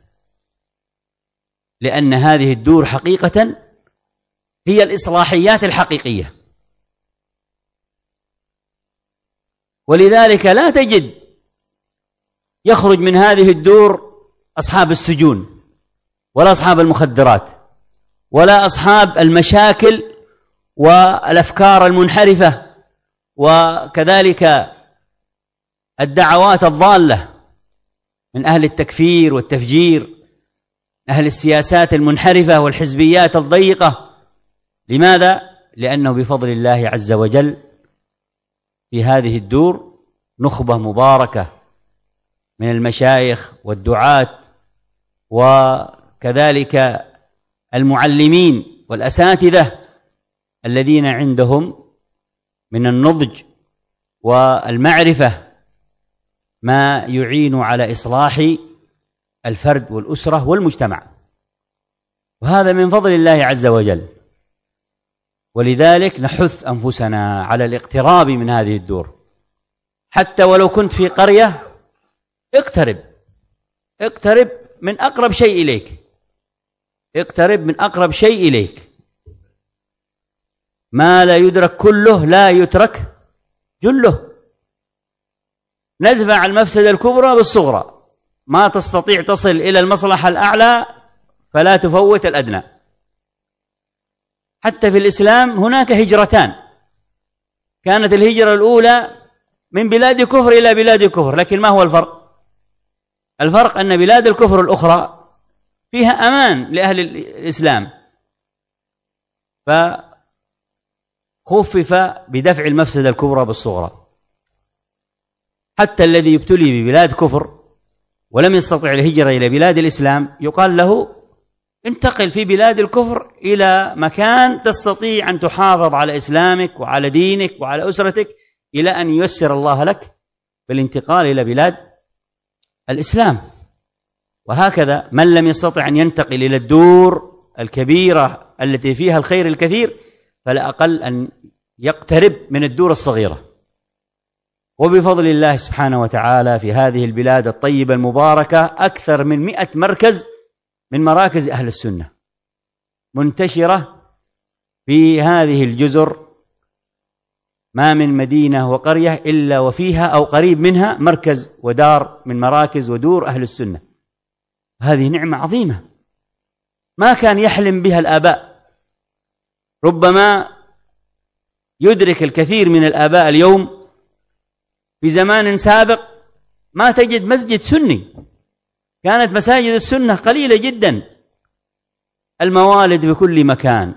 لأن هذه الدور حقيقة هي الإصلاحيات الحقيقية. ولذلك لا تجد يخرج من هذه الدور أصحاب السجون، ولا أصحاب المخدرات، ولا أصحاب المشاكل والأفكار المنحرفة، وكذلك الدعوات الضالة من أهل التكفير والتفجير، أهل السياسات المنحرفة والحزبيات الضيقة. لماذا؟ لأنه بفضل الله عز وجل في هذه الدور نخبة مباركة من المشايخ والدعاة وكذلك المعلمين والأساتذة الذين عندهم من النضج والمعرفة ما يعين على إصلاح الفرد والأسرة والمجتمع، وهذا من فضل الله عز وجل. ولذلك نحث أنفسنا على الاقتراب من هذه الدور، حتى ولو كنت في قرية اقترب اقترب من أقرب شيء إليك اقترب من أقرب شيء إليك. ما لا يدرك كله لا يترك جله. ندفع المفسدة الكبرى بالصغرى، ما تستطيع تصل إلى المصلحة الأعلى فلا تفوت الأدنى. حتى في الإسلام هناك هجرتان، كانت الهجرة الأولى من بلاد كفر إلى بلاد كفر، لكن ما هو الفرق؟ الفرق أن بلاد الكفر الأخرى فيها أمان لأهل الإسلام، فخفف بدفع المفسدة الكبرى بالصغرى. حتى الذي يبتلي ببلاد كفر ولم يستطع الهجرة إلى بلاد الإسلام يقال له انتقل في بلاد الكفر إلى مكان تستطيع أن تحافظ على إسلامك وعلى دينك وعلى أسرتك، إلى أن ييسر الله لك بالانتقال إلى بلاد الإسلام. وهكذا من لم يستطع أن ينتقل إلى الدور الكبيرة التي فيها الخير الكثير، فلا أقل أن يقترب من الدور الصغيرة. وبفضل الله سبحانه وتعالى في هذه البلاد الطيبة المباركة أكثر من مئة مركز من مراكز أهل السنة منتشرة في هذه الجزر، ما من مدينة وقرية إلا وفيها أو قريب منها مركز ودار من مراكز ودور أهل السنة. هذه نعمة عظيمة ما كان يحلم بها الآباء. ربما يدرك الكثير من الآباء اليوم في زمان سابق ما تجد مسجد سني، كانت مساجد السنة قليلة جدا، الموالد بكل مكان،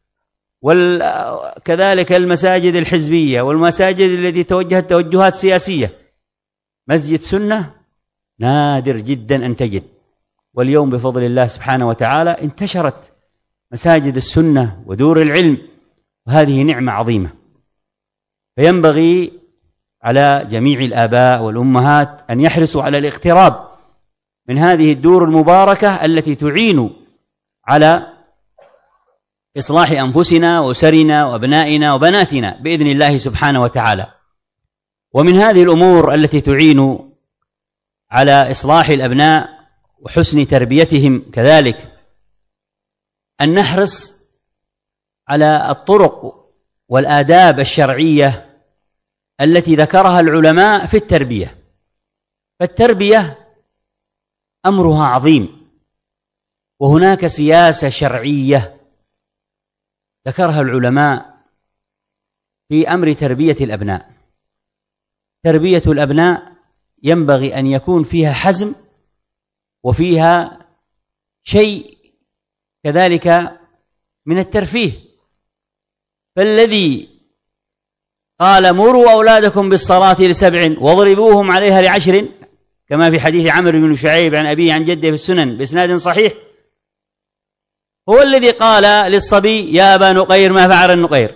وكذلك المساجد الحزبية والمساجد التي توجهت توجهات سياسية. مسجد سنة نادر جدا أن تجد، واليوم بفضل الله سبحانه وتعالى انتشرت مساجد السنة ودور العلم، وهذه نعمة عظيمة. فينبغي على جميع الآباء والأمهات أن يحرصوا على الاقتراب من هذه الدور المباركة التي تعين على إصلاح أنفسنا وأسرنا وأبنائنا وبناتنا بإذن الله سبحانه وتعالى. ومن هذه الأمور التي تعين على إصلاح الأبناء وحسن تربيتهم كذلك أن نحرص على الطرق والآداب الشرعية التي ذكرها العلماء في التربية. فالتربية أمرها عظيم، وهناك سياسة شرعية ذكرها العلماء في أمر تربية الأبناء. تربية الأبناء ينبغي أن يكون فيها حزم وفيها شيء كذلك من الترفيه. فالذي قال مروا أولادكم بالصلاة لسبع واضربوهم عليها لعشر كما في حديث عمرو بن شعيب عن أبيه عن جده في السنن بإسناد صحيح، هو الذي قال للصبي يا أبا نقير ما فعل النقير.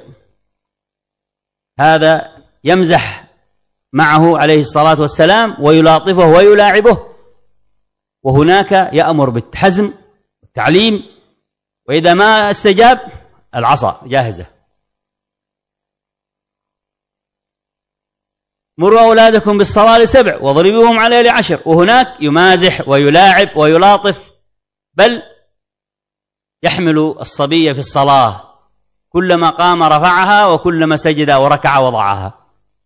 هذا يمزح معه عليه الصلاة والسلام ويلاطفه ويلاعبه، وهناك يأمر بالحزم والتعليم، وإذا ما استجاب العصا جاهزة. مروا أولادكم بالصلاة لسبع واضربوهم عليها لعشر، وهناك يمازح ويلاعب ويلاطف، بل يحمل الصبي في الصلاة كلما قام رفعها وكلما سجد وركع وضعها.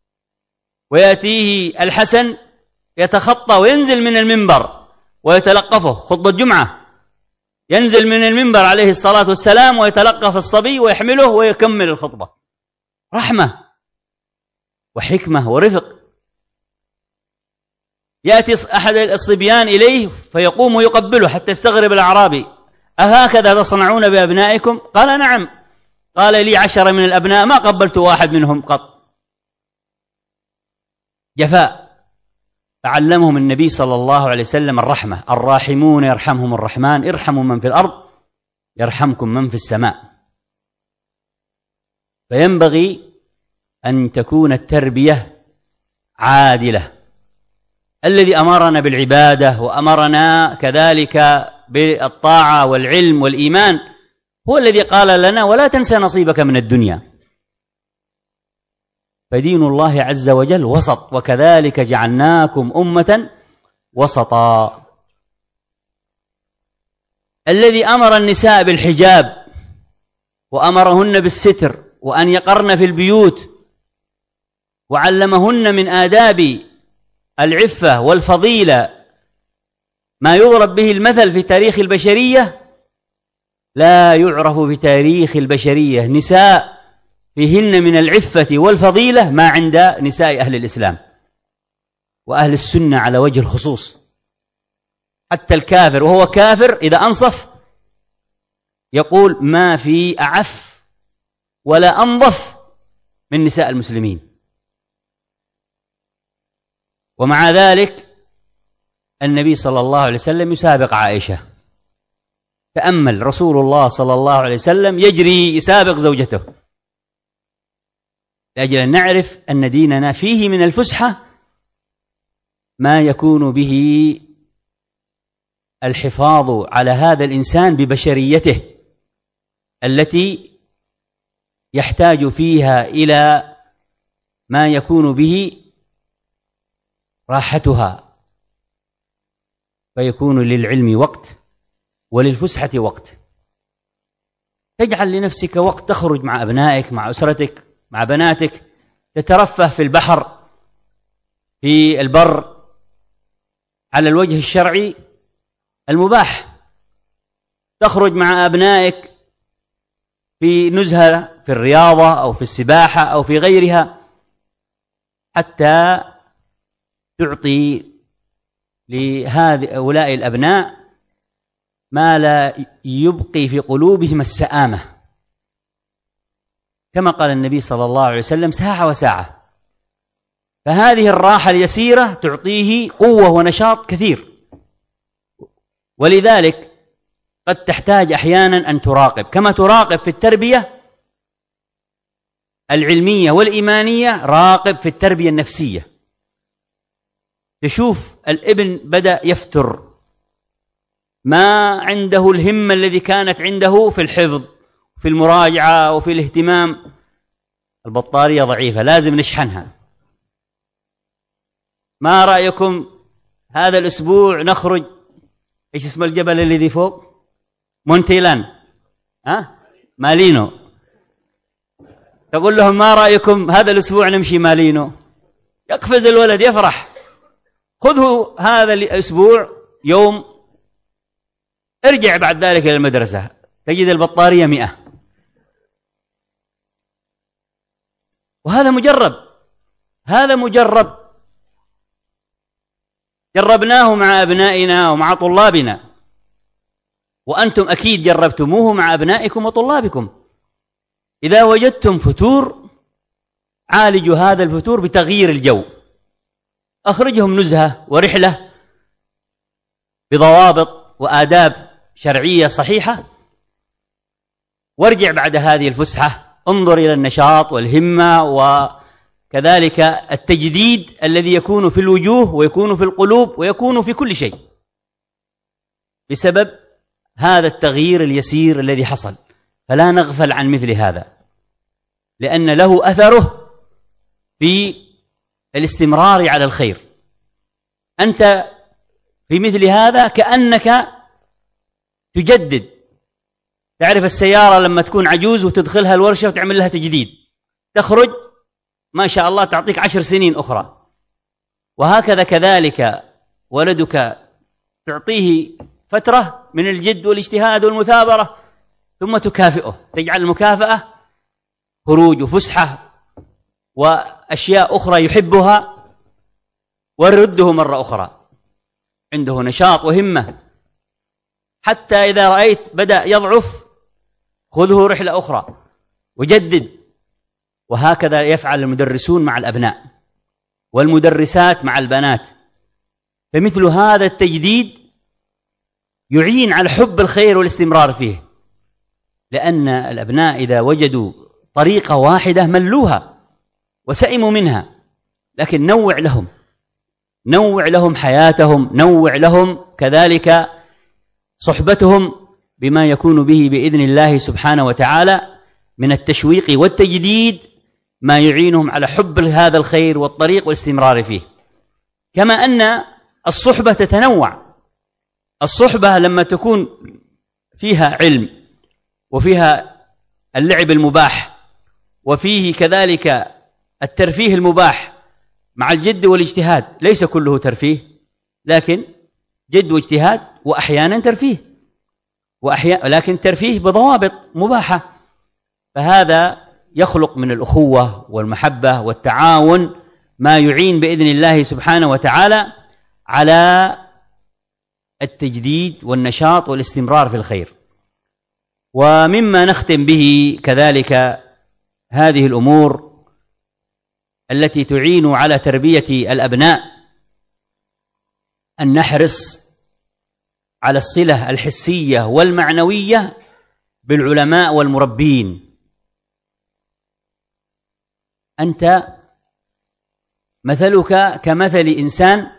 ويأتيه الحسن يتخطى وينزل من المنبر ويتلقفه، خطبة جمعة ينزل من المنبر عليه الصلاة والسلام ويتلقف الصبي ويحمله ويكمل الخطبة. رحمة وحكمة ورفق. يأتي أحد الصبيان إليه فيقوم ويقبله حتى يستغرب الأعرابي أهكذا تصنعون بأبنائكم؟ قال نعم. قال لي عشرة من الأبناء ما قبلت واحد منهم قط. جفاء. فعلمهم النبي صلى الله عليه وسلم الرحمة، الراحمون يرحمهم الرحمن ارحموا من في الأرض يرحمكم من في السماء. فينبغي أن تكون التربية عادلة. الذي أمرنا بالعبادة وأمرنا كذلك بالطاعة والعلم والإيمان هو الذي قال لنا ولا تنسى نصيبك من الدنيا. فدين الله عز وجل وسط، وكذلك جعلناكم أمة وسطا. الذي أمر النساء بالحجاب وأمرهن بالستر وأن يقرن في البيوت وعلمهن من آداب العفة والفضيلة ما يضرب به المثل في تاريخ البشرية، لا يعرف في تاريخ البشرية نساء فيهن من العفة والفضيلة ما عند نساء أهل الإسلام وأهل السنة على وجه الخصوص. حتى الكافر وهو كافر إذا أنصف يقول ما في أعف ولا أنظف من نساء المسلمين. ومع ذلك النبي صلى الله عليه وسلم يسابق عائشة. تأمل رسول الله صلى الله عليه وسلم يجري يسابق زوجته لأجل أن نعرف أن ديننا فيه من الفسحة ما يكون به الحفاظ على هذا الإنسان ببشريته التي يحتاج فيها إلى ما يكون به راحتها، فيكون للعلم وقت وللفسحة وقت. تجعل لنفسك وقت تخرج مع أبنائك مع أسرتك مع بناتك، تترفه في البحر في البر على الوجه الشرعي المباح، تخرج مع أبنائك في نزهة في الرياضة أو في السباحة أو في غيرها، حتى تعطي لهؤلاء الأبناء ما لا يبقي في قلوبهم السآمة، كما قال النبي صلى الله عليه وسلم: ساعة وساعة. فهذه الراحة اليسيرة تعطيه قوة ونشاط كثير، ولذلك قد تحتاج أحيانا أن تراقب، كما تراقب في التربية العلمية والإيمانية، راقب في التربية النفسية. تشوف الابن بدأ يفتر، ما عنده الهمة الذي كانت عنده في الحفظ في المراجعة وفي الاهتمام، البطارية ضعيفة لازم نشحنها. ما رأيكم هذا الأسبوع نخرج، إيش اسم الجبل الذي فوق؟ مونتيلان، ها؟ مالينو. تقول لهم ما رأيكم هذا الأسبوع نمشي مالينو؟ يقفز الولد يفرح. خذه هذا الأسبوع يوم، ارجع بعد ذلك إلى المدرسة تجد البطارية مئة. وهذا مجرب، هذا مجرب جربناه مع أبنائنا ومع طلابنا، وأنتم أكيد جربتموه مع أبنائكم وطلابكم. إذا وجدتم فتور عالجوا هذا الفتور بتغيير الجو، أخرجهم نزهة ورحلة بضوابط وآداب شرعية صحيحة، وارجع بعد هذه الفسحة انظر إلى النشاط والهمة وكذلك التجديد الذي يكون في الوجوه ويكون في القلوب ويكون في كل شيء بسبب هذا التغيير اليسير الذي حصل. فلا نغفل عن مثل هذا، لأن له أثره في الاستمرار على الخير. أنت في مثل هذا كأنك تجدد. تعرف السيارة لما تكون عجوز وتدخلها الورشة وتعمل لها تجديد، تخرج ما شاء الله تعطيك عشر سنين أخرى. وهكذا كذلك ولدك تعطيه فترة من الجد والاجتهاد والمثابرة، ثم تكافئه، تجعل المكافأة خروج وفسحة وأشياء أخرى يحبها، ورده مرة أخرى عنده نشاط وهمة، حتى إذا رأيت بدأ يضعف خذه رحلة أخرى وجدد. وهكذا يفعل المدرسون مع الأبناء والمدرسات مع البنات. فمثل هذا التجديد يعين على حب الخير والاستمرار فيه، لأن الأبناء إذا وجدوا طريقة واحدة ملوها وسئموا منها. لكن نوع لهم، نوع لهم حياتهم، نوع لهم كذلك صحبتهم بما يكون به بإذن الله سبحانه وتعالى من التشويق والتجديد، ما يعينهم على حب هذا الخير والطريق والاستمرار فيه. كما أن الصحبة تتنوع. الصحبة لما تكون فيها علم وفيها اللعب المباح وفيه كذلك الترفيه المباح مع الجد والاجتهاد، ليس كله ترفيه، لكن جد واجتهاد وأحيانا ترفيه، وأحيانا لكن ترفيه بضوابط مباحة. فهذا يخلق من الأخوة والمحبة والتعاون ما يعين بإذن الله سبحانه وتعالى على التجديد والنشاط والاستمرار في الخير. ومما نختم به كذلك هذه الأمور التي تعين على تربية الأبناء، أن نحرص على الصلة الحسية والمعنوية بالعلماء والمربين. أنت مثلك كمثل إنسان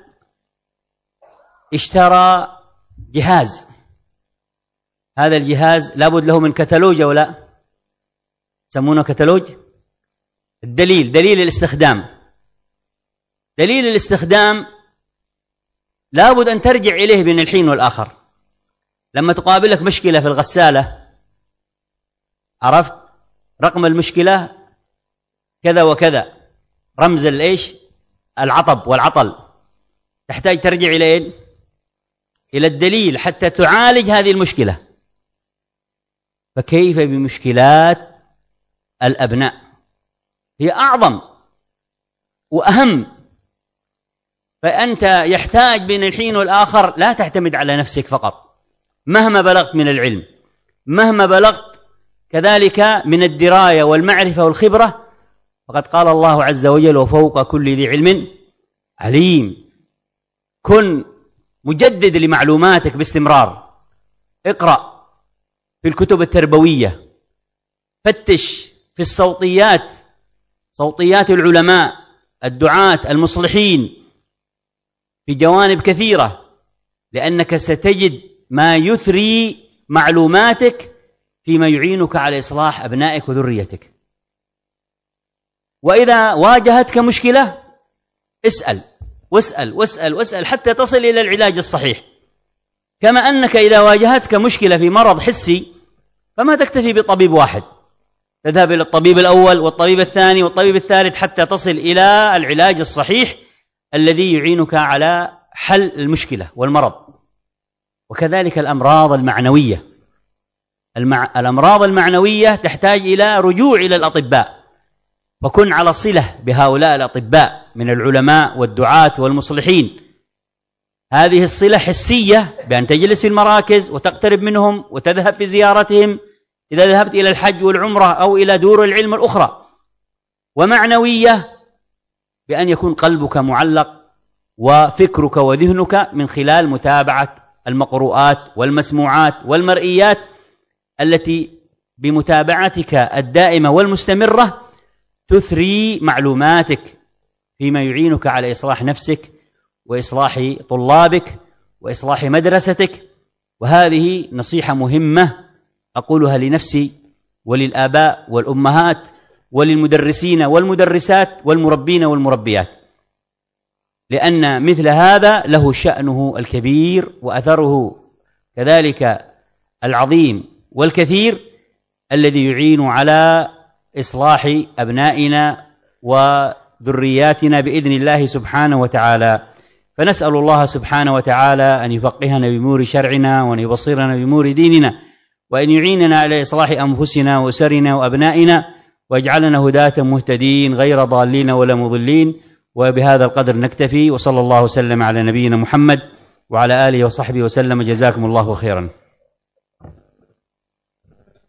اشترى جهاز، هذا الجهاز لابد له من كتالوج أو لا؟ يسمونه كتالوج، الدليل، دليل الاستخدام. دليل الاستخدام لابد أن ترجع إليه بين الحين والآخر. لما تقابلك مشكلة في الغسالة، عرفت رقم المشكلة كذا وكذا، رمز الإيش؟ العطب والعطل، تحتاج ترجع إليه إلى الدليل حتى تعالج هذه المشكلة، فكيف بمشكلات الأبناء؟ هي أعظم وأهم. فأنت يحتاج بين الحين والآخر لا تعتمد على نفسك فقط، مهما بلغت من العلم، مهما بلغت كذلك من الدراية والمعرفة والخبرة، فقد قال الله عز وجل: وفوق كل ذي علم عليم. كن مجدد لمعلوماتك باستمرار، اقرأ في الكتب التربوية، فتش في الصوتيات، صوتيات العلماء الدعاة المصلحين في جوانب كثيرة، لأنك ستجد ما يثري معلوماتك فيما يعينك على إصلاح أبنائك وذريتك. وإذا واجهتك مشكلة اسأل واسأل واسأل واسأل حتى تصل إلى العلاج الصحيح. كما أنك إذا واجهتك مشكلة في مرض حسي فما تكتفي بطبيب واحد، تذهب إلى الطبيب الأول والطبيب الثاني والطبيب الثالث حتى تصل إلى العلاج الصحيح الذي يعينك على حل المشكلة والمرض. وكذلك الأمراض المعنوية، المع... الأمراض المعنوية تحتاج إلى رجوع إلى الأطباء، فكن على صلة بهؤلاء الأطباء من العلماء والدعاة والمصلحين. هذه الصلة حسية بأن تجلس في المراكز وتقترب منهم وتذهب في زيارتهم إذا ذهبت إلى الحج والعمرة أو إلى دور العلم الأخرى، ومعنوية بأن يكون قلبك معلق وفكرك وذهنك من خلال متابعة المقروءات والمسموعات والمرئيات التي بمتابعتك الدائمة والمستمرة تثري معلوماتك فيما يعينك على إصلاح نفسك وإصلاح طلابك وإصلاح مدرستك. وهذه نصيحة مهمة أقولها لنفسي وللآباء والأمهات وللمدرسين والمدرسات والمربين والمربيات، لأن مثل هذا له شأنه الكبير وأثره كذلك العظيم والكثير الذي يعين على إصلاح أبنائنا وذرياتنا بإذن الله سبحانه وتعالى. فنسأل الله سبحانه وتعالى أن يفقهنا بأمور شرعنا وأن يبصرنا بأمور ديننا وأن يعيننا على إصلاح أنفسنا وأسرنا وأبنائنا ويجعلنا هداة مهتدين غير ضالين ولا مضلين. وبهذا القدر نكتفي، وصلى الله وسلم على نبينا محمد وعلى آله وصحبه وسلم. جزاكم الله خيرا.